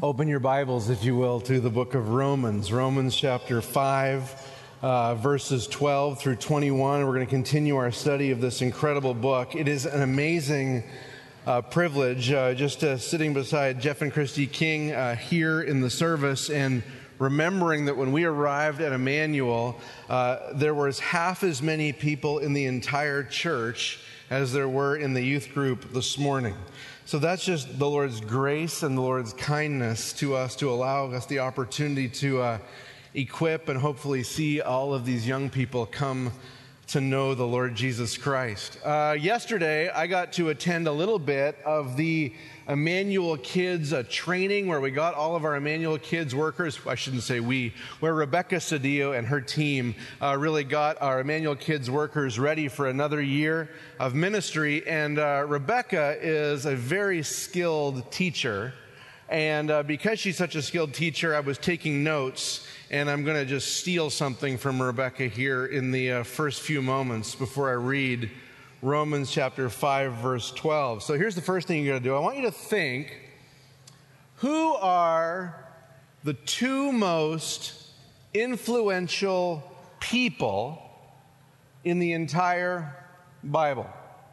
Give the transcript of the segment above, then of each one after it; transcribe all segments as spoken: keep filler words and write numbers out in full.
Open your Bibles, if you will, to the book of Romans. Romans chapter five, uh, verses twelve through twenty-one. We're going to continue our study of this incredible book. It is an amazing uh, privilege uh, just uh, sitting beside Jeff and Christy King uh, here in the service and remembering that when we arrived at Emmanuel, uh, there was half as many people in the entire church as there were in the youth group this morning. So that's just the Lord's grace and the Lord's kindness to us to allow us the opportunity to uh, equip and hopefully see all of these young people come to know the Lord Jesus Christ. Uh, yesterday, I got to attend a little bit of the Emmanuel Kids uh, training where we got all of our Emmanuel Kids workers, I shouldn't say we, where Rebecca Cedillo and her team uh, really got our Emmanuel Kids workers ready for another year of ministry. And uh, Rebecca is a very skilled teacher. And uh, because she's such a skilled teacher, I was taking notes, and I'm going to just steal something from Rebecca here in the uh, first few moments before I read Romans chapter five, verse twelve. So here's the first thing you're going to do. I want you to think, who are the two most influential people in the entire Bible?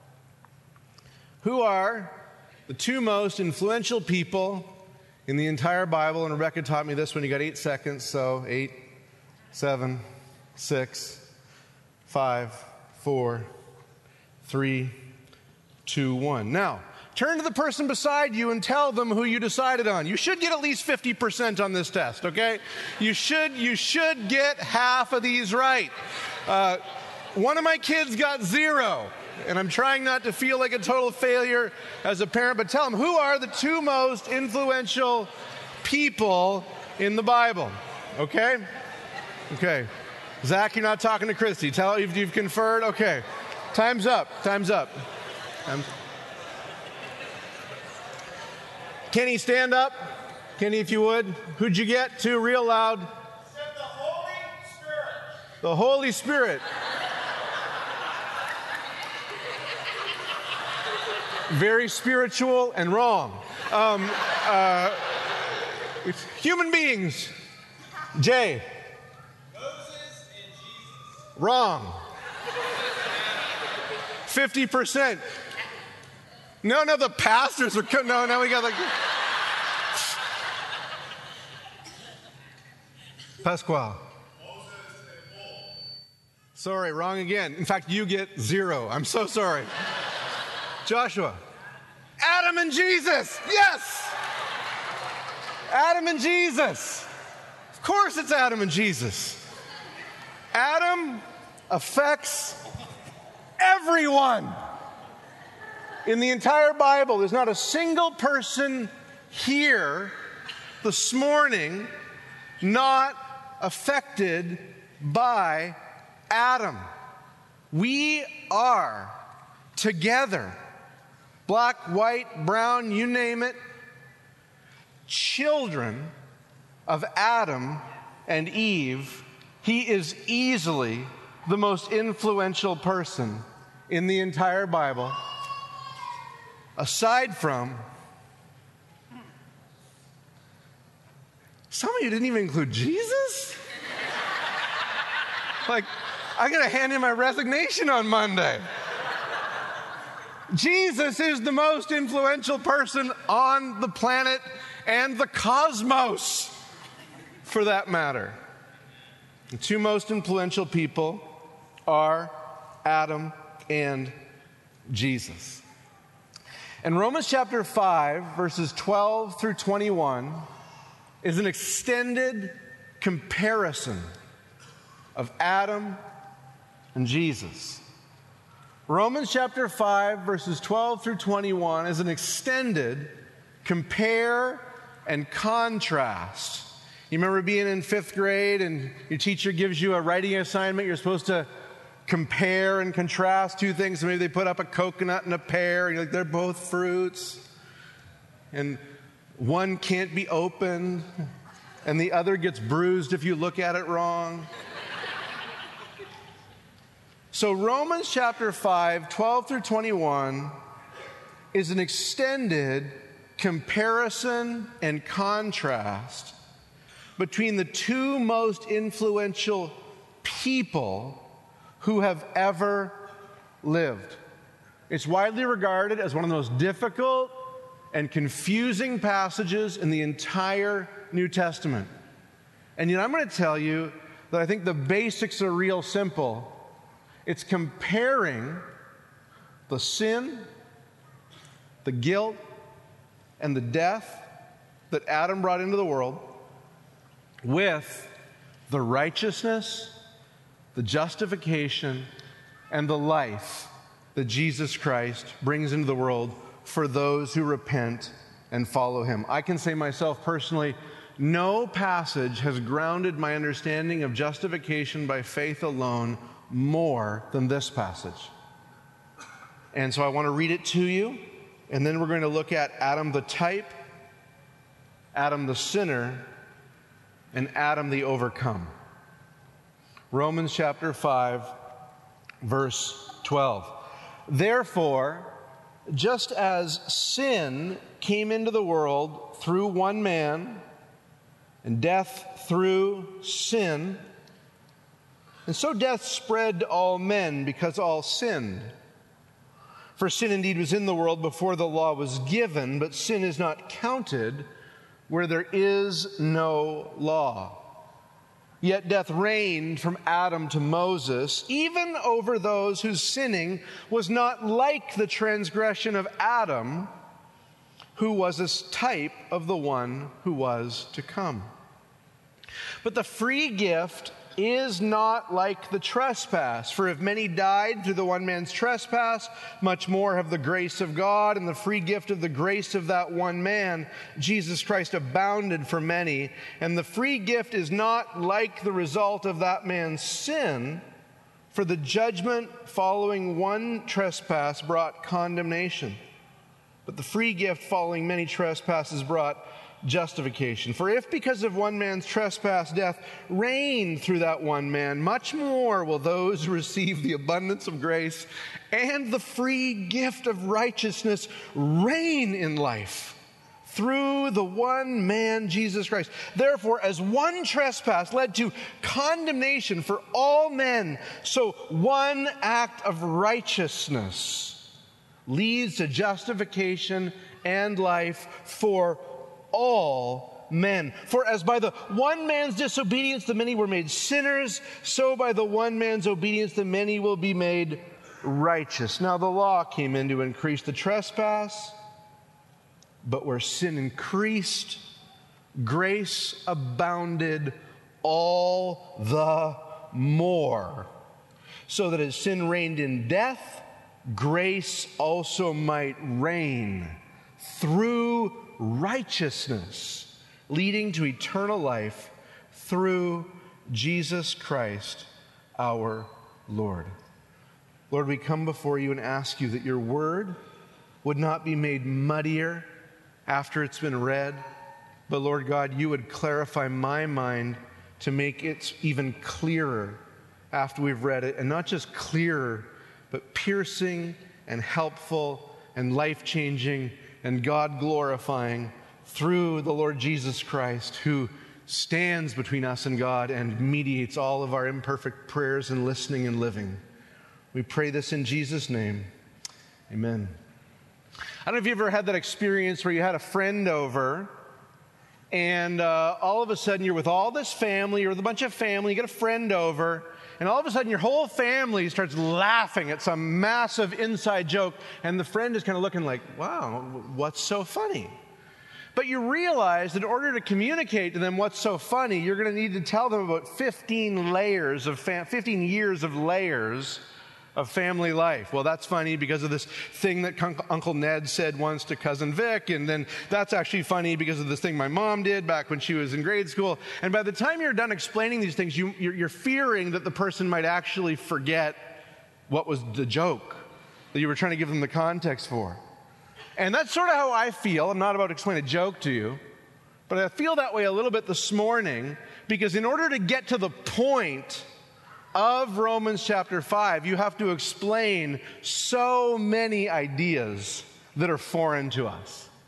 Who are the two most influential people in the entire Bible? And Rebecca taught me this when you got eight seconds. So eight, seven, six, five, four, three, two, one. Now, turn to the person beside you and tell them who you decided on. You should get at least fifty percent on this test, okay? You should, you should get half of these right. Uh, one of my kids got zero, and I'm trying not to feel like a total failure as a parent, but tell them, who are the two most influential people in the Bible? Okay? Okay. Zach, you're not talking to Christy. Tell if you've conferred. Okay. Time's up. Time's up. Um, Kenny, stand up. Kenny, if you would. Who'd you get to real loud? Said the Holy Spirit. The Holy Spirit. Very spiritual and wrong. Um, uh, human beings. Jay. Moses and Jesus. Wrong. fifty percent. No, no, the pastors are, no, no, we got like, Pasquale. Moses and Paul. Sorry, wrong again. In fact, you get zero. I'm so sorry. Joshua. Adam and Jesus. Yes. Adam and Jesus. Of course it's Adam and Jesus. Adam affects everyone. In the entire Bible, there's not a single person here this morning not affected by Adam. We are together, black, white, brown, you name it, children of Adam and Eve. He is easily the most influential person in the entire Bible, aside from, some of you didn't even include Jesus? Like, I gotta hand in my resignation on Monday. Jesus is the most influential person on the planet and the cosmos, for that matter. The two most influential people are Adam and Jesus. And Romans chapter five, verses twelve through twenty-one, is an extended comparison of Adam and Jesus. Romans chapter five, verses twelve through twenty-one is an extended compare and contrast. You remember being in fifth grade and your teacher gives you a writing assignment. You're supposed to compare and contrast two things. So maybe they put up a coconut and a pear, and you're like, they're both fruits. And one can't be opened, and the other gets bruised if you look at it wrong. So Romans chapter five, twelve through twenty-one is an extended comparison and contrast between the two most influential people who have ever lived. It's widely regarded as one of the most difficult and confusing passages in the entire New Testament. And yet I'm going to tell you that I think the basics are real simple. It's comparing the sin, the guilt, and the death that Adam brought into the world with the righteousness, the justification, and the life that Jesus Christ brings into the world for those who repent and follow him. I can say myself personally, no passage has grounded my understanding of justification by faith alone more than this passage. And so I want to read it to you, and then we're going to look at Adam the type, Adam the sinner, and Adam the overcome. Romans chapter five, verse twelve. Therefore, just as sin came into the world through one man, and death through sin, and so death spread to all men because all sinned. For sin indeed was in the world before the law was given, but sin is not counted where there is no law. Yet death reigned from Adam to Moses, even over those whose sinning was not like the transgression of Adam, who was a type of the one who was to come. But the free gift is not like the trespass. For if many died through the one man's trespass, much more have the grace of God and the free gift of the grace of that one man, Jesus Christ, abounded for many. And the free gift is not like the result of that man's sin, for the judgment following one trespass brought condemnation. But the free gift following many trespasses brought justification. For if because of one man's trespass death reigned through that one man, much more will those receive the abundance of grace and the free gift of righteousness reign in life through the one man, Jesus Christ. Therefore, as one trespass led to condemnation for all men, so one act of righteousness leads to justification and life for all men. For as by the one man's disobedience the many were made sinners, so by the one man's obedience the many will be made righteous. Now the law came in to increase the trespass, but where sin increased, grace abounded all the more, so that as sin reigned in death, grace also might reign through righteousness, leading to eternal life through Jesus Christ, our Lord. Lord, we come before you and ask you that your word would not be made muddier after it's been read, but Lord God, you would clarify my mind to make it even clearer after we've read it, and not just clearer, but piercing and helpful and life-changing and God-glorifying through the Lord Jesus Christ, who stands between us and God and mediates all of our imperfect prayers and listening and living. We pray this in Jesus' name. Amen. I don't know if you've ever had that experience where you had a friend over and uh, all of a sudden you're with all this family or with a bunch of family, you get a friend over, and all of a sudden your whole family starts laughing at some massive inside joke, and the friend is kind of looking like, wow, what's so funny? But you realize that in order to communicate to them what's so funny, you're going to need to tell them about fifteen layers of fam- fifteen years of layers of family life. Well, that's funny because of this thing that Uncle Ned said once to Cousin Vic, and then that's actually funny because of this thing my mom did back when she was in grade school. And by the time you're done explaining these things, you, you're, you're fearing that the person might actually forget what was the joke that you were trying to give them the context for. And that's sort of how I feel. I'm not about to explain a joke to you, but I feel that way a little bit this morning, because in order to get to the point of Romans chapter five, you have to explain so many ideas that are foreign to us.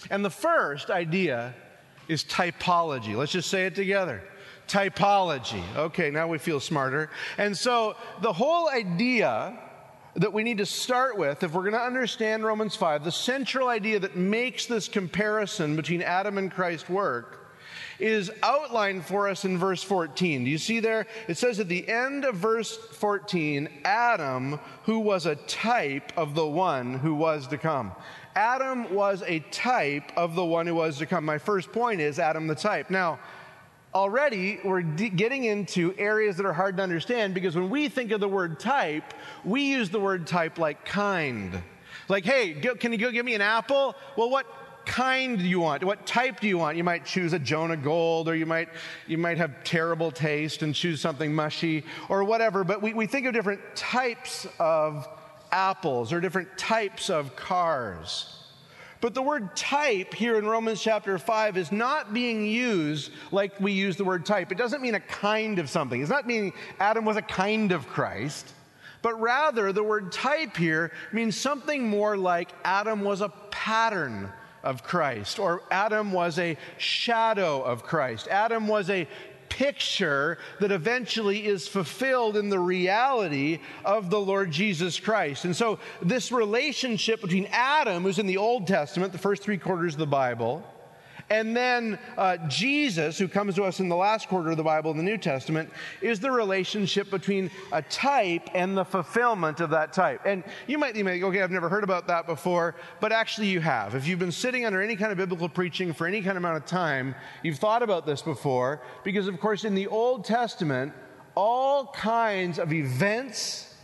And the first idea is typology. Let's just say it together. Typology. Okay, now we feel smarter. And so the whole idea that we need to start with, if we're going to understand Romans five, the central idea that makes this comparison between Adam and Christ's work is outlined for us in verse fourteen. Do you see there? It says at the end of verse fourteen, Adam, who was a type of the one who was to come. Adam was a type of the one who was to come. My first point is Adam the type. Now, already we're d- getting into areas that are hard to understand, because when we think of the word type, we use the word type like kind. Like, hey, go, can you go give me an apple? Well, what kind do you want? What type do you want? You might choose a Jonah Gold, or you might you might have terrible taste and choose something mushy or whatever. But we, we think of different types of apples or different types of cars. But the word type here in Romans chapter five is not being used like we use the word type. It doesn't mean a kind of something. It's not meaning Adam was a kind of Christ. But rather, the word type here means something more like Adam was a pattern of Christ, or Adam was a shadow of Christ. Adam was a picture that eventually is fulfilled in the reality of the Lord Jesus Christ. And so this relationship between Adam, who's in the Old Testament, the first three quarters of the Bible, and then uh, Jesus, who comes to us in the last quarter of the Bible in the New Testament, is the relationship between a type and the fulfillment of that type. And you might, you might think, okay, I've never heard about that before, but actually you have. If you've been sitting under any kind of biblical preaching for any kind of amount of time, you've thought about this before, because of course in the Old Testament, all kinds of events,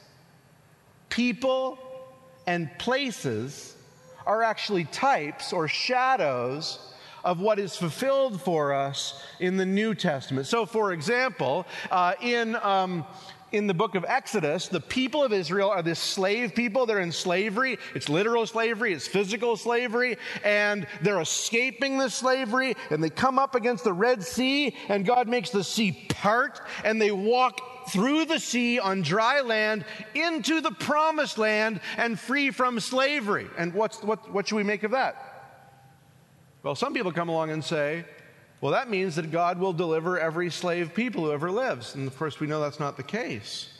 people, and places are actually types or shadows of what is fulfilled for us in the New Testament. So, for example, uh, in um, in the book of Exodus, the people of Israel are this slave people. They're in slavery. It's literal slavery. It's physical slavery. And they're escaping this slavery. And they come up against the Red Sea. And God makes the sea part. And they walk through the sea on dry land into the promised land and free from slavery. And what's what, what should we make of that? Well, some people come along and say, well, that means that God will deliver every slave people who ever lives. And of course, we know that's not the case.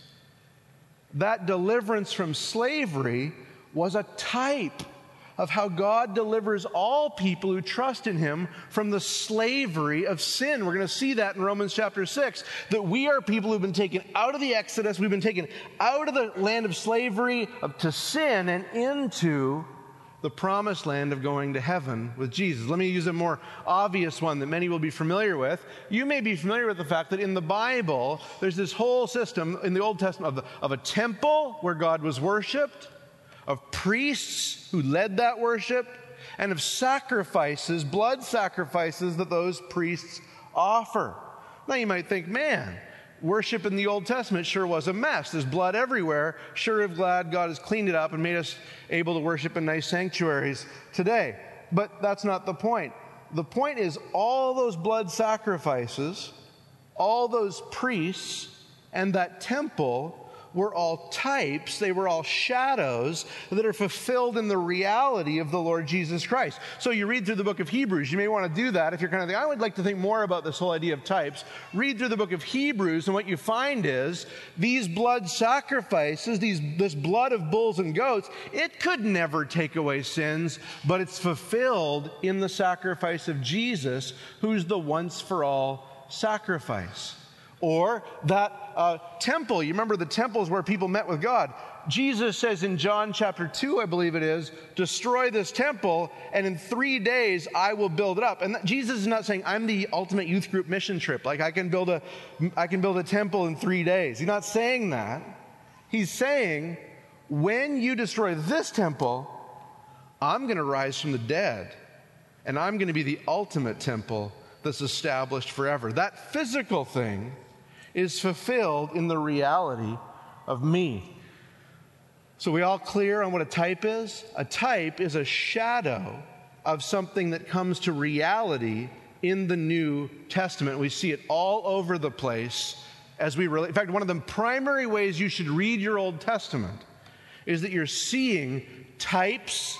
That deliverance from slavery was a type of how God delivers all people who trust in Him from the slavery of sin. We're going to see that in Romans chapter six, that we are people who've been taken out of the Exodus, we've been taken out of the land of slavery to sin and into the promised land of going to heaven with Jesus. Let me use a more obvious one that many will be familiar with. You may be familiar with the fact that in the Bible, there's this whole system in the Old Testament of, the, of a temple where God was worshiped, of priests who led that worship, and of sacrifices, blood sacrifices that those priests offer. Now you might think, man, worship in the Old Testament sure was a mess. There's blood everywhere. Sure am glad God has cleaned it up and made us able to worship in nice sanctuaries today. But that's not the point. The point is all those blood sacrifices, all those priests, and that temple were all types, they were all shadows that are fulfilled in the reality of the Lord Jesus Christ. So you read through the book of Hebrews. You may want to do that if you're kind of thinking, I would like to think more about this whole idea of types. Read through the book of Hebrews, and what you find is these blood sacrifices, these, this blood of bulls and goats, it could never take away sins, but it's fulfilled in the sacrifice of Jesus, who's the once-for-all sacrifice. Or that uh, temple. You remember the temple is where people met with God. Jesus says in John chapter two, I believe it is, destroy this temple, and in three days I will build it up. And that, Jesus is not saying, I'm the ultimate youth group mission trip. Like I can build a, I can build a temple in three days. He's not saying that. He's saying, when you destroy this temple, I'm going to rise from the dead, and I'm going to be the ultimate temple that's established forever. That physical thing is fulfilled in the reality of me. So we all clear on what a type is? A type is a shadow of something that comes to reality in the New Testament. We see it all over the place as we relate. In fact, one of the primary ways you should read your Old Testament is that you're seeing types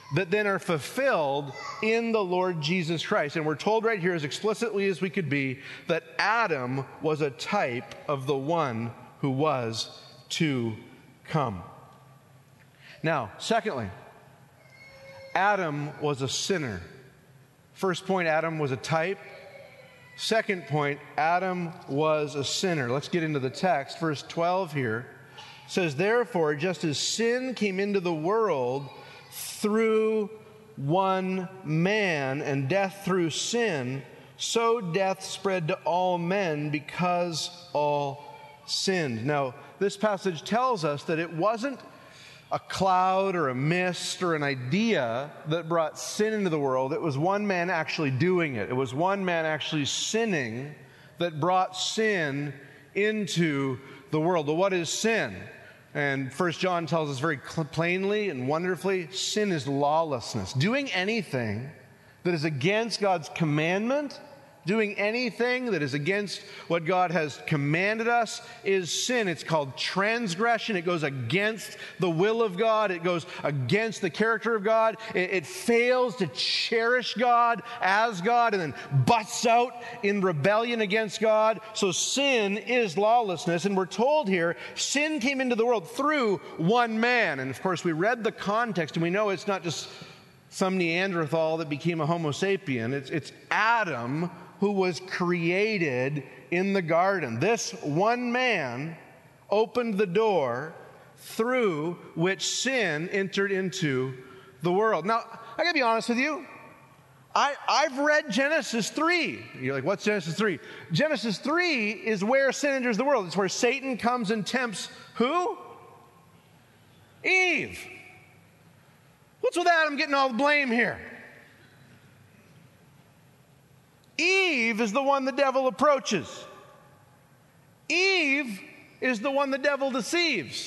that then are fulfilled in the Lord Jesus Christ. And we're told right here as explicitly as we could be that Adam was a type of the one who was to come. Now, secondly, Adam was a sinner. First point, Adam was a type. Second point, Adam was a sinner. Let's get into the text. Verse twelve here says, therefore, just as sin came into the world through one man, and death through sin, so death spread to all men because all sinned. Now, this passage tells us that it wasn't a cloud or a mist or an idea that brought sin into the world. It was one man actually doing it. It was one man actually sinning that brought sin into the world. Well, what is sin? And First John tells us very plainly and wonderfully, sin is lawlessness. Doing anything that is against God's commandment, doing anything that is against what God has commanded us is sin. It's called transgression. It goes against the will of God. It goes against the character of God. It, it fails to cherish God as God and then busts out in rebellion against God. So sin is lawlessness. And we're told here, sin came into the world through one man. And of course, we read the context and we know it's not just some Neanderthal that became a Homo sapien. It's, it's Adam who was created in the garden. This one man opened the door through which sin entered into the world. Now, I gotta be honest with you. I, I've read Genesis three. You're like, what's Genesis three? Genesis three is where sin enters the world. It's where Satan comes and tempts who? Eve. What's with Adam getting all the blame here? Eve is the one the devil approaches. Eve is the one the devil deceives.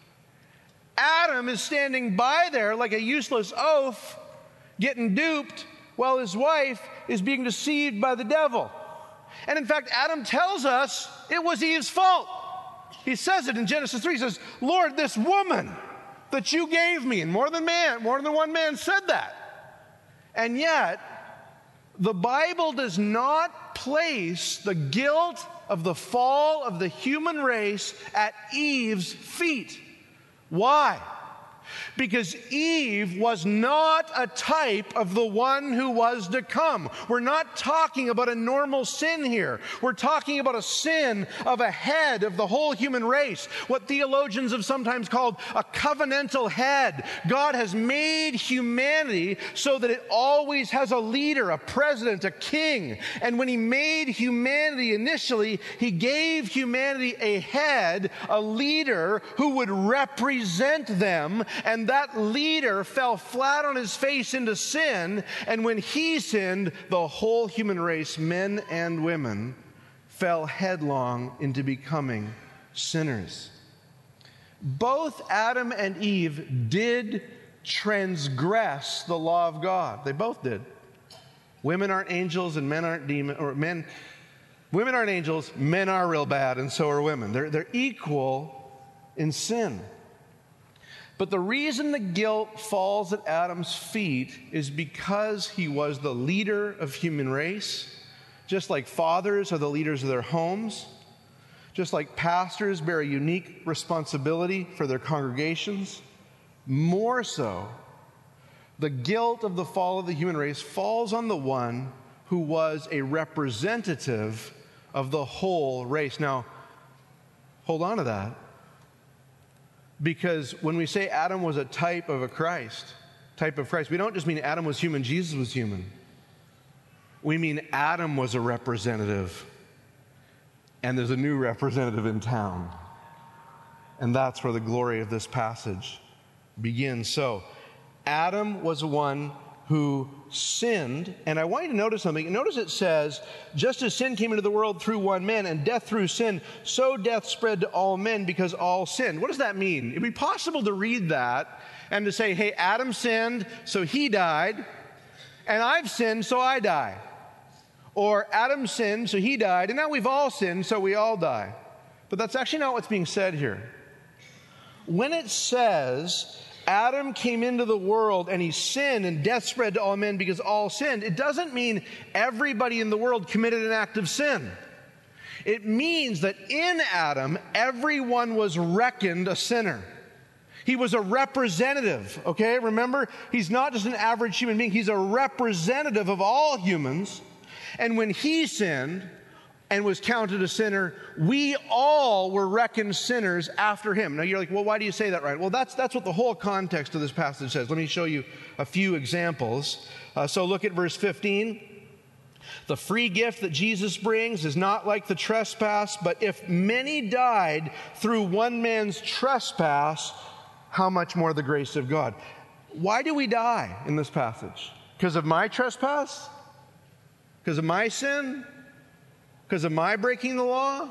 Adam is standing by there like a useless oaf, getting duped, while his wife is being deceived by the devil. And in fact, Adam tells us it was Eve's fault. He says it in Genesis three. He says, Lord, this woman that you gave me, and more than man, more than one man said that. And yet, the Bible does not place the guilt of the fall of the human race at Eve's feet. Why? Because Eve was not a type of the one who was to come. We're not talking about a normal sin here. We're talking about a sin of a head of the whole human race, what theologians have sometimes called a covenantal head. God has made humanity so that it always has a leader, a president, a king. And when he made humanity initially, he gave humanity a head, a leader who would represent them. And that leader fell flat on his face into sin. And when he sinned, the whole human race, men and women, fell headlong into becoming sinners. Both Adam and Eve did transgress the law of God. They both did. Women aren't angels and men aren't demons, or men, women aren't angels, men are real bad, and so are women. They're, they're equal in sin. But the reason the guilt falls at Adam's feet is because he was the leader of human race, just like fathers are the leaders of their homes, just like pastors bear a unique responsibility for their congregations. More so, the guilt of the fall of the human race falls on the one who was a representative of the whole race. Now, hold on to that. Because when we say Adam was a type of a Christ, type of Christ, we don't just mean Adam was human, Jesus was human. We mean Adam was a representative, and there's a new representative in town. And that's where the glory of this passage begins. So, Adam was one who sinned, and I want you to notice something. Notice it says, just as sin came into the world through one man, and death through sin, so death spread to all men because all sinned. What does that mean? It'd be possible to read that and to say, hey, Adam sinned, so he died, and I've sinned, so I die. Or Adam sinned, so he died, and now we've all sinned, so we all die. But that's actually not what's being said here. When it says Adam came into the world and he sinned and death spread to all men because all sinned, it doesn't mean everybody in the world committed an act of sin. It means that in Adam, everyone was reckoned a sinner. He was a representative, okay? Remember, he's not just an average human being. He's a representative of all humans. And when he sinned and was counted a sinner, we all were reckoned sinners after him. Now you're like, well, why do you say that, right? Well, that's that's what the whole context of this passage says. Let me show you a few examples. Uh, so look at verse fifteen. The free gift that Jesus brings is not like the trespass, but if many died through one man's trespass, how much more the grace of God? Why do we die in this passage? Because of my trespass? Because of my sin? Because of my breaking the law?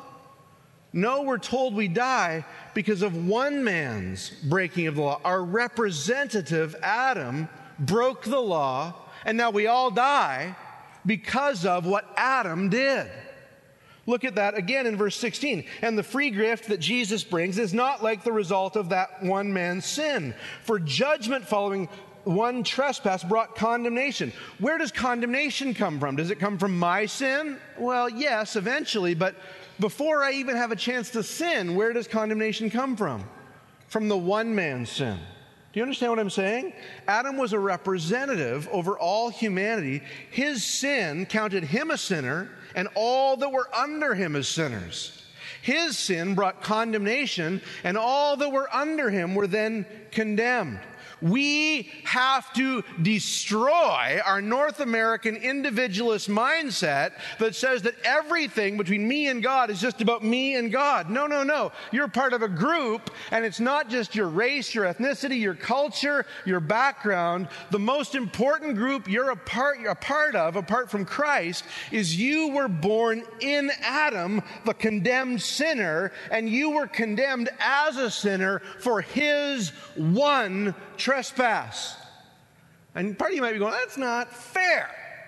No, we're told we die because of one man's breaking of the law. Our representative, Adam, broke the law, and now we all die because of what Adam did. Look at that again in verse sixteen. And the free gift that Jesus brings is not like the result of that one man's sin. For judgment following one trespass brought condemnation. Where does condemnation come from? Does it come from my sin? Well, yes, eventually. But before I even have a chance to sin, where does condemnation come from? From the one man's sin. Do you understand what I'm saying? Adam was a representative over all humanity. His sin counted him a sinner, and all that were under him as sinners. His sin brought condemnation, and all that were under him were then condemned. We have to destroy our North American individualist mindset that says that everything between me and God is just about me and God. No, no, no. You're part of a group, and it's not just your race, your ethnicity, your culture, your background. The most important group you're a part, you're a part of, apart from Christ, is you were born in Adam, the condemned sinner, and you were condemned as a sinner for his one trespass. And part of you might be going, that's not fair.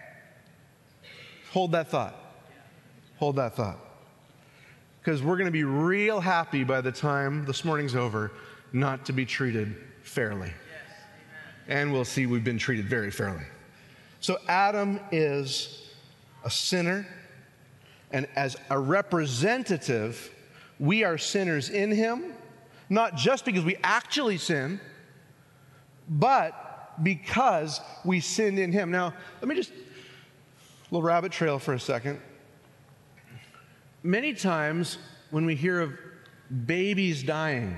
Hold that thought. Hold that thought. Because we're going to be real happy by the time this morning's over not to be treated fairly. And we'll see we've been treated very fairly. So Adam is a sinner, and as a representative, we are sinners in him, not just because we actually sin, but because we sinned in him. Now, let me just, a little rabbit trail for a second. Many times when we hear of babies dying,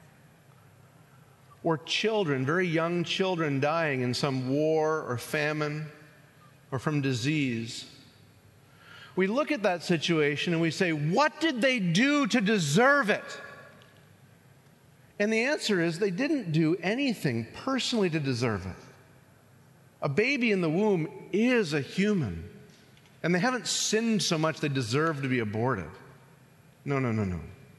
or children, very young children dying in some war or famine or from disease, we look at that situation and we say, what did they do to deserve it? And the answer is they didn't do anything personally to deserve it. A baby in the womb is a human, and they haven't sinned so much they deserve to be aborted. No, no, no, no.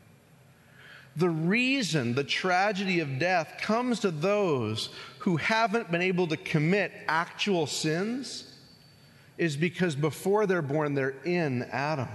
The reason the tragedy of death comes to those who haven't been able to commit actual sins is because before they're born, they're in Adam.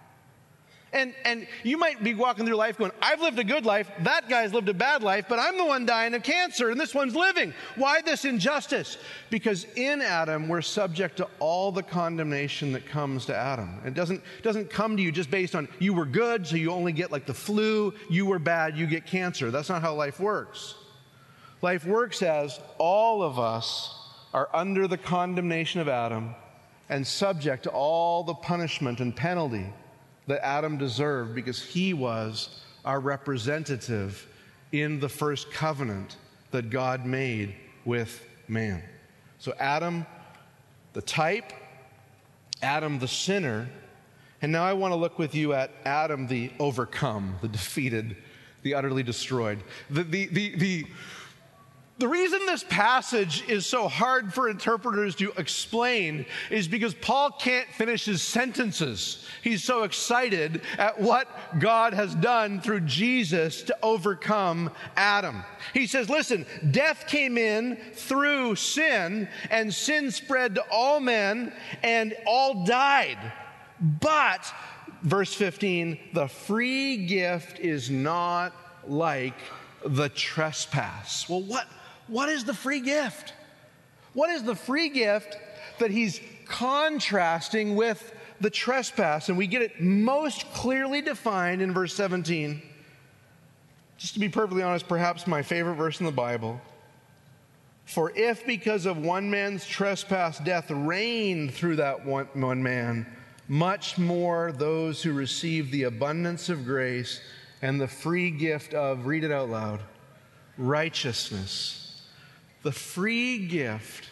And and you might be walking through life going, I've lived a good life, that guy's lived a bad life, but I'm the one dying of cancer, and this one's living. Why this injustice? Because in Adam, we're subject to all the condemnation that comes to Adam. It doesn't, doesn't come to you just based on you were good, so you only get like the flu, you were bad, you get cancer. That's not how life works. Life works as all of us are under the condemnation of Adam and subject to all the punishment and penalty that Adam deserved because he was our representative in the first covenant that God made with man. So Adam, the type, Adam, the sinner, and now I want to look with you at Adam, the overcome, the defeated, the utterly destroyed. The, the, the, the, The reason this passage is so hard for interpreters to explain is because Paul can't finish his sentences. He's so excited at what God has done through Jesus to overcome Adam. He says, listen, death came in through sin, and sin spread to all men, and all died. But, verse fifteen, the free gift is not like the trespass. Well, what? what is the free gift? What is the free gift that he's contrasting with the trespass? And we get it most clearly defined in verse seventeen. Just to be perfectly honest, perhaps my favorite verse in the Bible. For if because of one man's trespass death reigned through that one, one man, much more those who receive the abundance of grace and the free gift of, read it out loud, righteousness. The free gift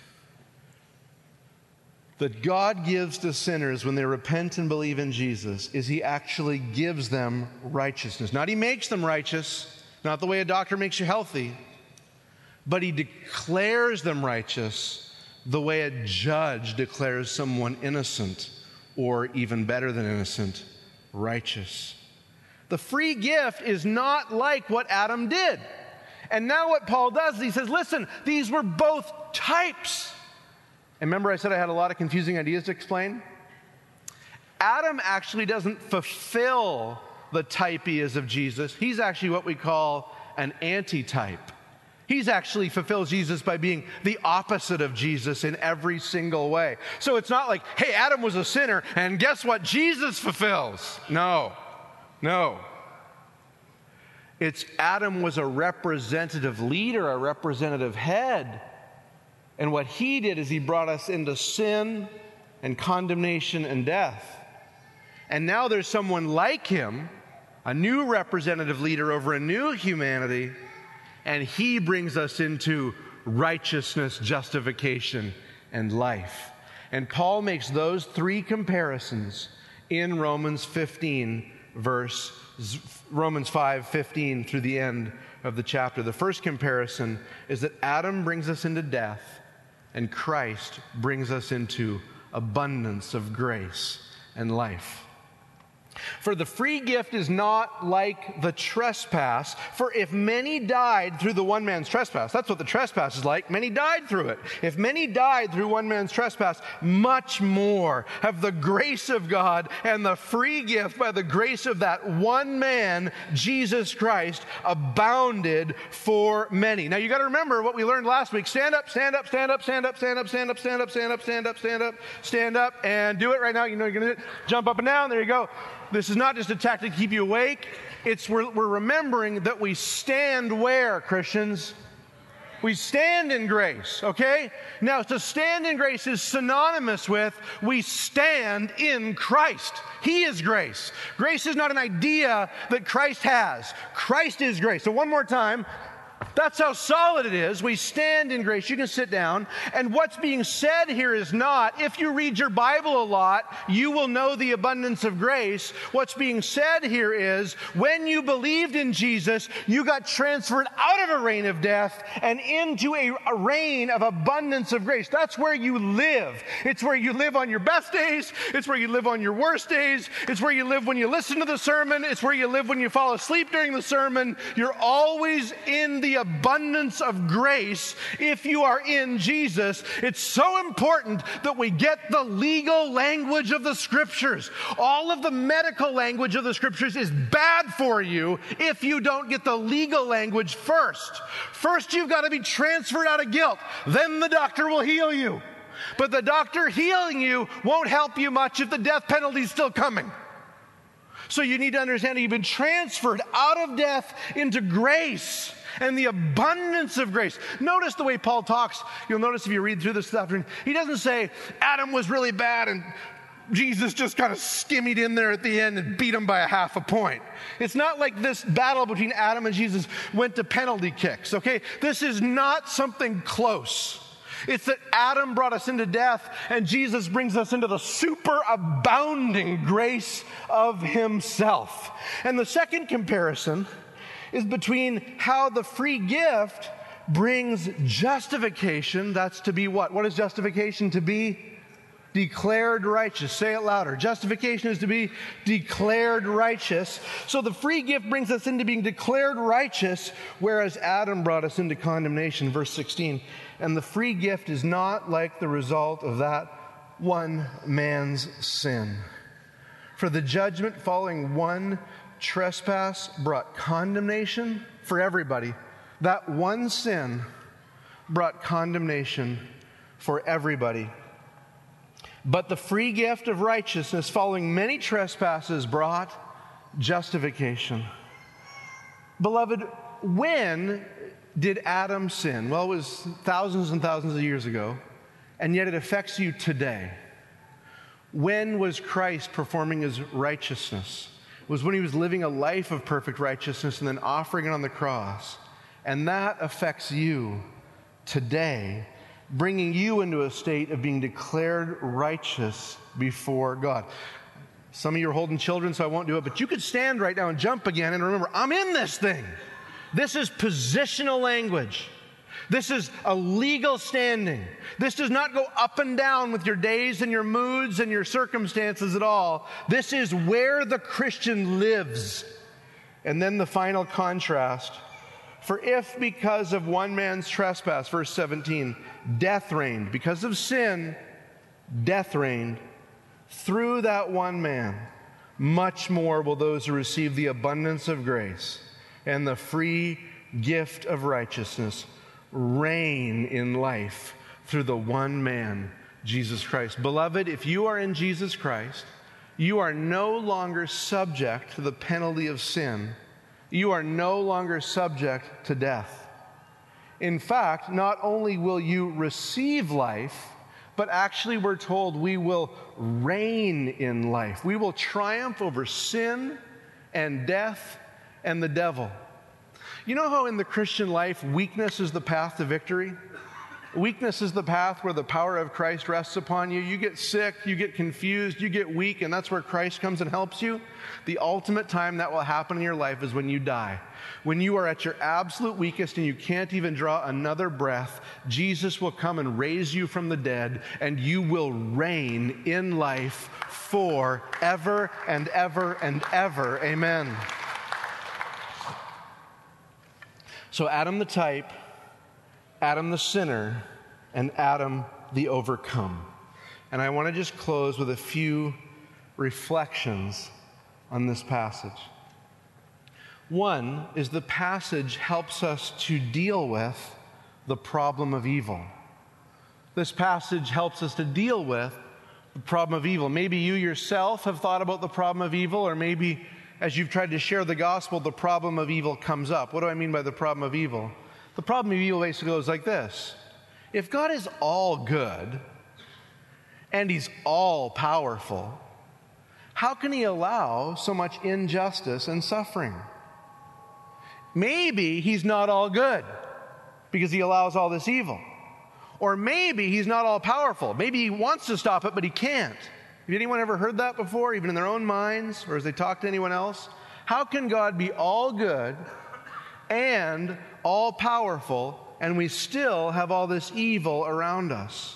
that God gives to sinners when they repent and believe in Jesus is he actually gives them righteousness. Not he makes them righteous, not the way a doctor makes you healthy, but he declares them righteous the way a judge declares someone innocent, or even better than innocent, righteous. The free gift is not like what Adam did. And now what Paul does is he says, listen, these were both types. And remember I said I had a lot of confusing ideas to explain? Adam actually doesn't fulfill the type he is of Jesus. He's actually what we call an antitype. He's actually fulfills Jesus by being the opposite of Jesus in every single way. So it's not like, hey, Adam was a sinner, and guess what Jesus fulfills? No, no. It's Adam was a representative leader, a representative head. And what he did is he brought us into sin and condemnation and death. And now there's someone like him, a new representative leader over a new humanity, and he brings us into righteousness, justification, and life. And Paul makes those three comparisons in Romans fifteen, verse Romans five fifteen through the end of the chapter. The first comparison is that Adam brings us into death, and Christ brings us into abundance of grace and life. For the free gift is not like the trespass. For if many died through the one man's trespass, that's what the trespass is like. Many died through it. If many died through one man's trespass, much more have the grace of God and the free gift by the grace of that one man, Jesus Christ, abounded for many. Now you got to remember what we learned last week. Stand up, stand up, stand up, stand up, stand up, stand up, stand up, stand up, stand up, stand up, stand up, and do it right now. You know you're going to jump up and down. There you go. This is not just a tactic to keep you awake. It's we're, we're remembering that we stand where, Christians? We stand in grace, okay? Now, to stand in grace is synonymous with we stand in Christ. He is grace. Grace is not an idea that Christ has. Christ is grace. So one more time. That's how solid it is. We stand in grace. You can sit down. And what's being said here is not, if you read your Bible a lot, you will know the abundance of grace. What's being said here is, when you believed in Jesus, you got transferred out of a reign of death and into a, a reign of abundance of grace. That's where you live. It's where you live on your best days. It's where you live on your worst days. It's where you live when you listen to the sermon. It's where you live when you fall asleep during the sermon. You're always in the abundance of grace if you are in Jesus. It's so important that we get the legal language of the Scriptures. All of the medical language of the Scriptures is bad for you if you don't get the legal language first. First, you've got to be transferred out of guilt. Then the doctor will heal you. But the doctor healing you won't help you much if the death penalty is still coming. So you need to understand that you've been transferred out of death into grace and the abundance of grace. Notice the way Paul talks. You'll notice if you read through this stuff, he doesn't say Adam was really bad and Jesus just kind of skimmied in there at the end and beat him by a half a point. It's not like this battle between Adam and Jesus went to penalty kicks, okay? This is not something close. It's that Adam brought us into death and Jesus brings us into the superabounding grace of himself. And the second comparison is between how the free gift brings justification. That's to be what? What is justification? To be declared righteous. Say it louder. Justification is to be declared righteous. So the free gift brings us into being declared righteous, whereas Adam brought us into condemnation. Verse sixteen. And the free gift is not like the result of that one man's sin. For the judgment following one trespass brought condemnation for everybody. That one sin brought condemnation for everybody. But the free gift of righteousness following many trespasses brought justification. Beloved, when did Adam sin? Well, it was thousands and thousands of years ago, and yet it affects you today. When was Christ performing his righteousness? It was when he was living a life of perfect righteousness and then offering it on the cross. And that affects you today, bringing you into a state of being declared righteous before God. Some of you are holding children, so I won't do it, but you could stand right now and jump again and remember, I'm in this thing. This is positional language. This is a legal standing. This does not go up and down with your days and your moods and your circumstances at all. This is where the Christian lives. And then the final contrast. For if because of one man's trespass, verse seventeen, death reigned, because of sin, death reigned, through that one man, much more will those who receive the abundance of grace and the free gift of righteousness reign in life through the one man, Jesus Christ. Beloved, if you are in Jesus Christ, you are no longer subject to the penalty of sin. You are no longer subject to death. In fact, not only will you receive life, but actually we're told we will reign in life. We will triumph over sin and death and the devil. You know how in the Christian life, weakness is the path to victory? Weakness is the path where the power of Christ rests upon you. You get sick, you get confused, you get weak, and that's where Christ comes and helps you. The ultimate time that will happen in your life is when you die. When you are at your absolute weakest and you can't even draw another breath, Jesus will come and raise you from the dead, and you will reign in life forever and ever and ever. Amen. So Adam the type, Adam the sinner, and Adam the overcome. And I want to just close with a few reflections on this passage. One is the passage helps us to deal with the problem of evil. This passage helps us to deal with the problem of evil. Maybe you yourself have thought about the problem of evil, or maybe as you've tried to share the gospel, the problem of evil comes up. What do I mean by the problem of evil? The problem of evil basically goes like this. If God is all good and he's all powerful, how can he allow so much injustice and suffering? Maybe he's not all good because he allows all this evil. Or maybe he's not all powerful. Maybe he wants to stop it, but he can't. Have anyone ever heard that before, even in their own minds, or as they talk to anyone else? How can God be all good and all powerful, and we still have all this evil around us?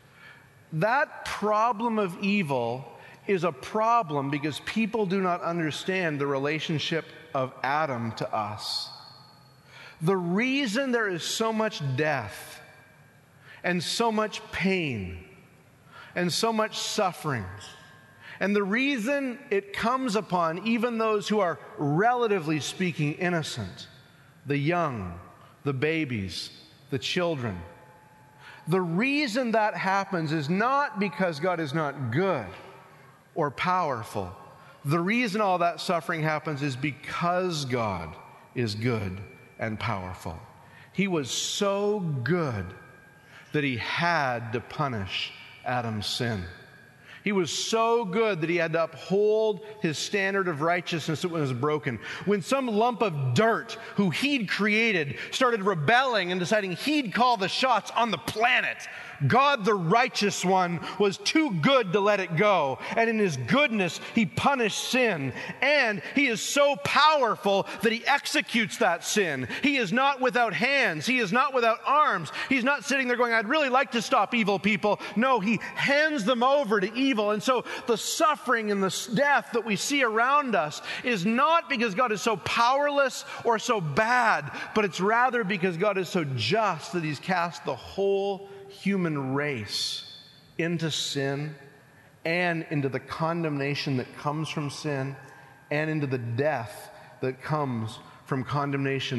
That problem of evil is a problem because people do not understand the relationship of Adam to us. The reason there is so much death and so much pain and so much suffering, and the reason it comes upon even those who are, relatively speaking, innocent, the young, the babies, the children, the reason that happens is not because God is not good or powerful. The reason all that suffering happens is because God is good and powerful. He was so good that he had to punish Adam's sin. He was so good that he had to uphold his standard of righteousness that was broken. When some lump of dirt who he'd created started rebelling and deciding he'd call the shots on the planet, God, the righteous one, was too good to let it go. And in his goodness, he punished sin. And he is so powerful that he executes that sin. He is not without hands. He is not without arms. He's not sitting there going, I'd really like to stop evil people. No, he hands them over to evil. And so the suffering and the death that we see around us is not because God is so powerless or so bad, but it's rather because God is so just that he's cast the whole human race into sin and into the condemnation that comes from sin and into the death that comes from condemnation,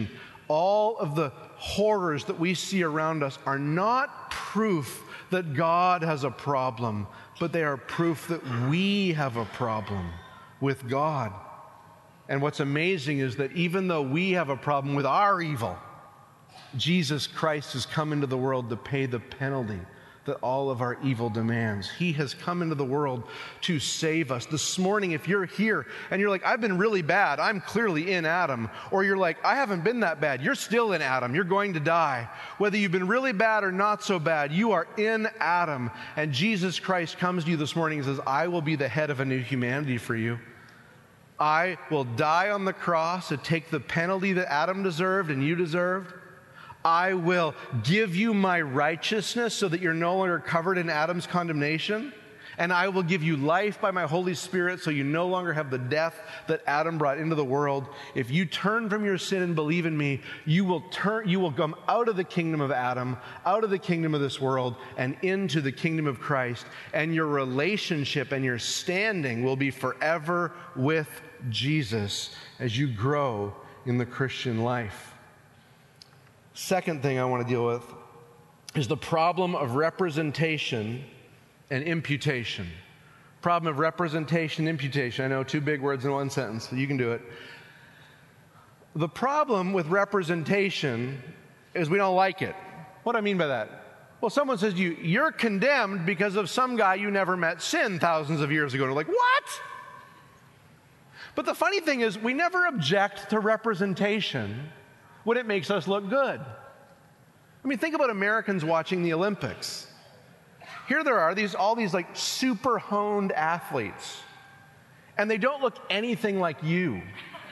all of the horrors that we see around us are not proof that God has a problem, but they are proof that we have a problem with God. And what's amazing is that even though we have a problem with our evil, Jesus Christ has come into the world to pay the penalty that all of our evil demands. He has come into the world to save us. This morning, if you're here and you're like, I've been really bad, I'm clearly in Adam, or you're like, I haven't been that bad, you're still in Adam, you're going to die. Whether you've been really bad or not so bad, you are in Adam. And Jesus Christ comes to you this morning and says, I will be the head of a new humanity for you. I will die on the cross to take the penalty that Adam deserved and you deserved. I will give you my righteousness so that you're no longer covered in Adam's condemnation. And I will give you life by my Holy Spirit so you no longer have the death that Adam brought into the world. If you turn from your sin and believe in me, you will turn, you will come out of the kingdom of Adam, out of the kingdom of this world, and into the kingdom of Christ. And your relationship and your standing will be forever with Jesus as you grow in the Christian life. Second thing I want to deal with is the problem of representation and imputation. Problem of representation, imputation. I know, two big words in one sentence, so you can do it. The problem with representation is we don't like it. What do I mean by that? Well, someone says to you, you're condemned because of some guy you never met sin thousands of years ago. And you're like, what? But the funny thing is, we never object to representation when it makes us look good. I mean, think about Americans watching the Olympics. Here there are these all these like super honed athletes, and they don't look anything like you.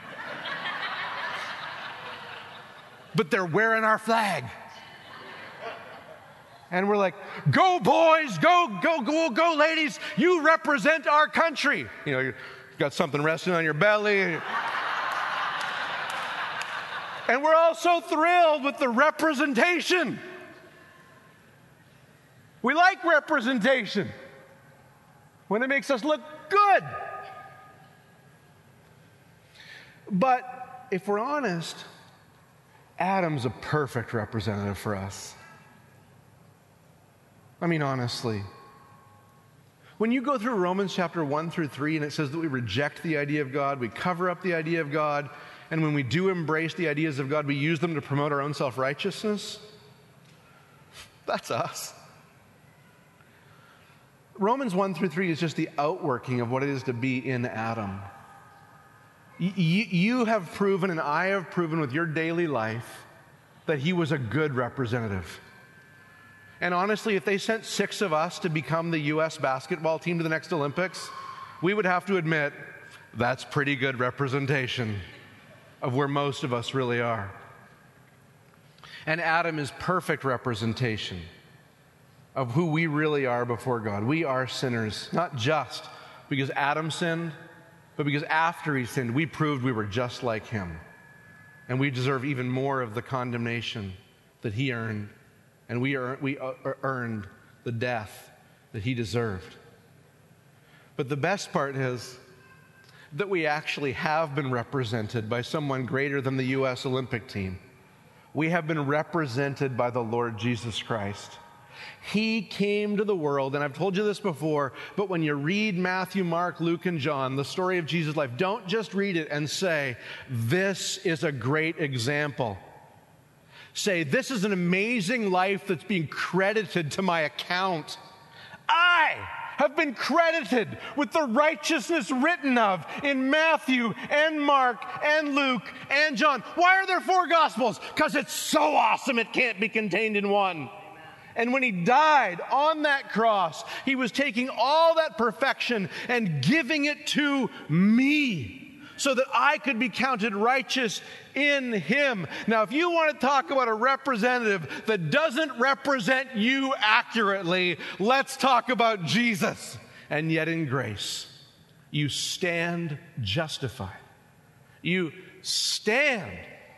But they're wearing our flag. And we're like, go boys, go, go, go, go ladies, you represent our country. You know, you've got something resting on your belly. And, and we're all so thrilled with the representation. We like representation when it makes us look good. But if we're honest, Adam's a perfect representative for us. I mean, honestly. When you go through Romans chapter one through three and it says that we reject the idea of God, we cover up the idea of God, and when we do embrace the ideas of God, we use them to promote our own self-righteousness, that's us. Romans one through three is just the outworking of what it is to be in Adam. Y- you have proven and I have proven with your daily life that he was a good representative. And honestly, if they sent six of us to become the U S basketball team to the next Olympics, we would have to admit that's pretty good representation of where most of us really are. And Adam is perfect representation of who we really are before God. We are sinners, not just because Adam sinned, but because after he sinned, we proved we were just like him. And we deserve even more of the condemnation that he earned. And we, er- we uh, earned the death that he deserved. But the best part is that we actually have been represented by someone greater than the U S Olympic team. We have been represented by the Lord Jesus Christ. He came to the world, and I've told you this before, but when you read Matthew, Mark, Luke, and John, the story of Jesus' life, don't just read it and say, this is a great example. Say, this is an amazing life that's being credited to my account. I have been credited with the righteousness written of in Matthew and Mark and Luke and John. Why are there four Gospels? Because it's so awesome it can't be contained in one. And when he died on that cross, he was taking all that perfection and giving it to me so that I could be counted righteous in him. Now, if you want to talk about a representative that doesn't represent you accurately, let's talk about Jesus. And yet in grace, you stand justified. You stand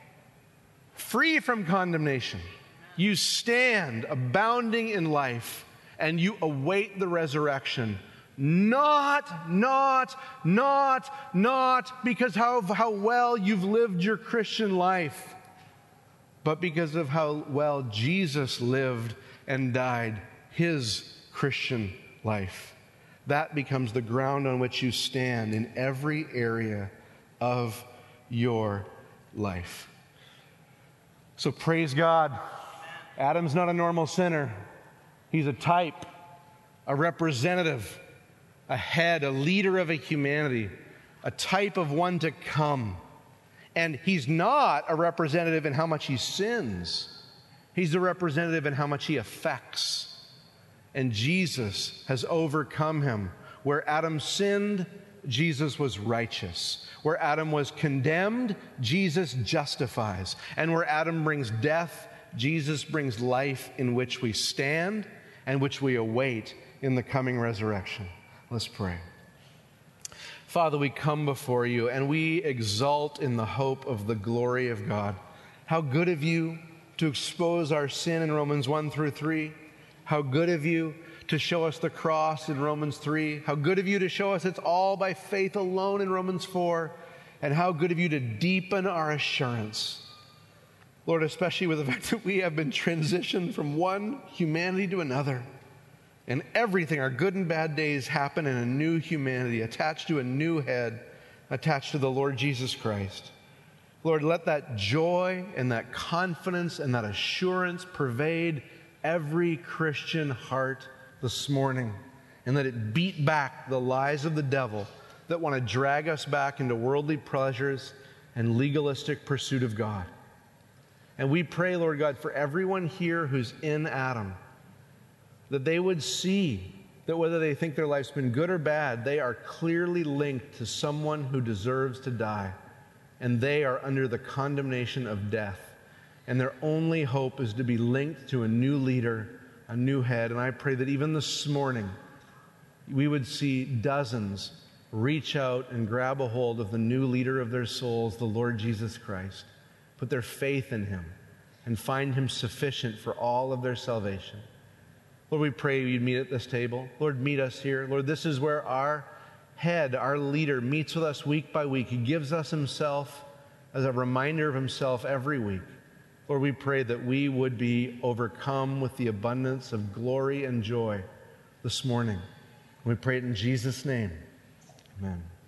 free from condemnation. You stand abounding in life, and you await the resurrection. Not, not, not, not because how, how well you've lived your Christian life, but because of how well Jesus lived and died his Christian life. That becomes the ground on which you stand in every area of your life. So praise God. Adam's not a normal sinner. He's a type, a representative, a head, a leader of a humanity, a type of one to come. And he's not a representative in how much he sins. He's a representative in how much he affects. And Jesus has overcome him. Where Adam sinned, Jesus was righteous. Where Adam was condemned, Jesus justifies. And where Adam brings death, Jesus brings life in which we stand and which we await in the coming resurrection. Let's pray. Father, we come before you and we exult in the hope of the glory of God. How good of you to expose our sin in Romans one through three. How good of you to show us the cross in Romans three. How good of you to show us it's all by faith alone in Romans four. And how good of you to deepen our assurance. Lord, especially with the fact that we have been transitioned from one humanity to another. And everything, our good and bad days, happen in a new humanity, attached to a new head, attached to the Lord Jesus Christ. Lord, let that joy and that confidence and that assurance pervade every Christian heart this morning, and let it beat back the lies of the devil that want to drag us back into worldly pleasures and legalistic pursuit of God. And we pray, Lord God, for everyone here who's in Adam, that they would see that whether they think their life's been good or bad, they are clearly linked to someone who deserves to die, and they are under the condemnation of death. And their only hope is to be linked to a new leader, a new head. And I pray that even this morning, we would see dozens reach out and grab a hold of the new leader of their souls, the Lord Jesus Christ, put their faith in him, and find him sufficient for all of their salvation. Lord, we pray you'd meet at this table. Lord, meet us here. Lord, this is where our head, our leader, meets with us week by week. He gives us himself as a reminder of himself every week. Lord, we pray that we would be overcome with the abundance of glory and joy this morning. We pray it in Jesus' name. Amen.